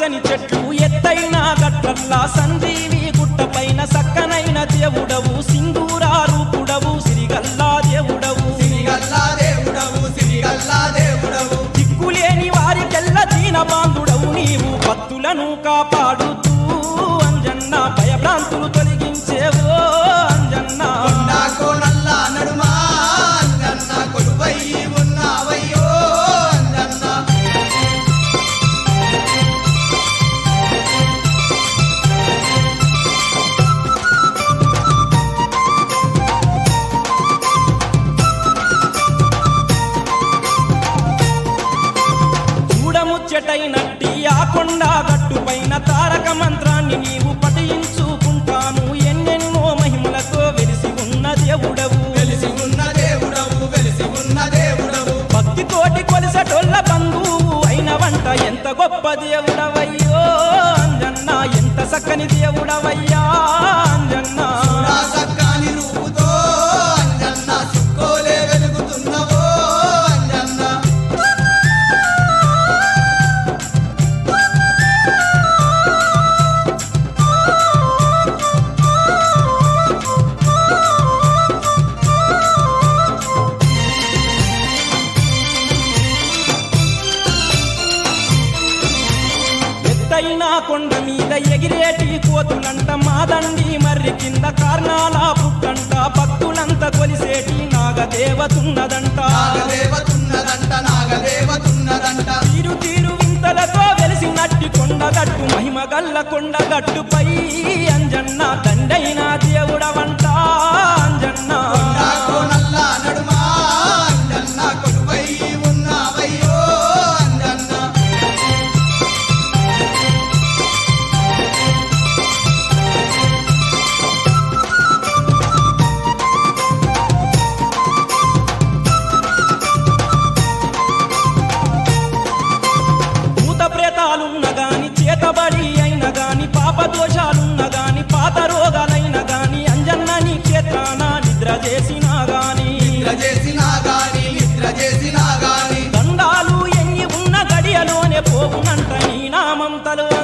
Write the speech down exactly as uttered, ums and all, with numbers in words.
పచ్చని చెట్లు ఎత్తైన గట్లల్లా సంజీవి గుట్టపైన సక్కనైన దేవుడవు సింధూరా రూపుడవు సిరిగల్లా దేవుడవు సిరిగల్లా దేవుడవు సిరిగల్లా దేవుడవు దిక్కులేని వారికెల్ల దీన బాంధుడవు నీవు భక్తులను కాపాడుతూ అంజన్న భయభ్రాంతులు తొలగించేవో అంజన్న కొండా కోనల్ల నడుమా అంజన్న కొలువై ఉన్నావయ్యో అంజన్న చూడముచ్చటైనట్టి ఆ కొండా గట్టుపైన తారక మంత్రాన్ని నీవు పఠించుకుంటాను ఎన్నెన్నో మహిమలతో వెలిసి ఉన్న దేవుడవు వెలిసి ఉన్న దేవుడవు వెలిసి ఉన్న దేవుడవు భక్తితోటి కొలిసటొల్ల బంధువు అయిన వంట ఎంత గొప్ప దేవుడవయ్యో అంజన్న ఎంత చక్కని దేవుడవయ్యా అంజన్న నా సక్కాని రూపుతో అంజన్న సుక్కోలే వెలుగుతున్నవో అంజన్న ఎత్తైన కొండ మీద ఎగిరేటి కోతులంట మాదండి మర్రి కింద కార్నాల పుట్టంట భక్తులంత కొలిసేటి నాగదేవతున్నదంట నాగదేవతున్నదంట నాగదేవతున్నదంట తీరు తీరు వింతలతో వెలిసినట్టి కొండగట్టు మహిమ గల్ల కొండగట్టుపై అంజన్న దండైన దేవుడవంట అంజన్న కొండా కోనల్ల నడుమా అంజన్న కొలువై ఉన్నావయ్యో అంజన్న భూత ప్రేతాలున్న గాని చేతబడి అయిన గాని పాప దోషాలున్న గాని పాత రోగాలైన గాని అంజన్న నీ క్షేత్రాన నిద్ర చేసినా గాని నిద్ర చేసినా గాని నిద్ర చేసినా గాని దండాలు ఎన్ని ఉన్న గడియలోనే పోవునంట నీ నామం తలో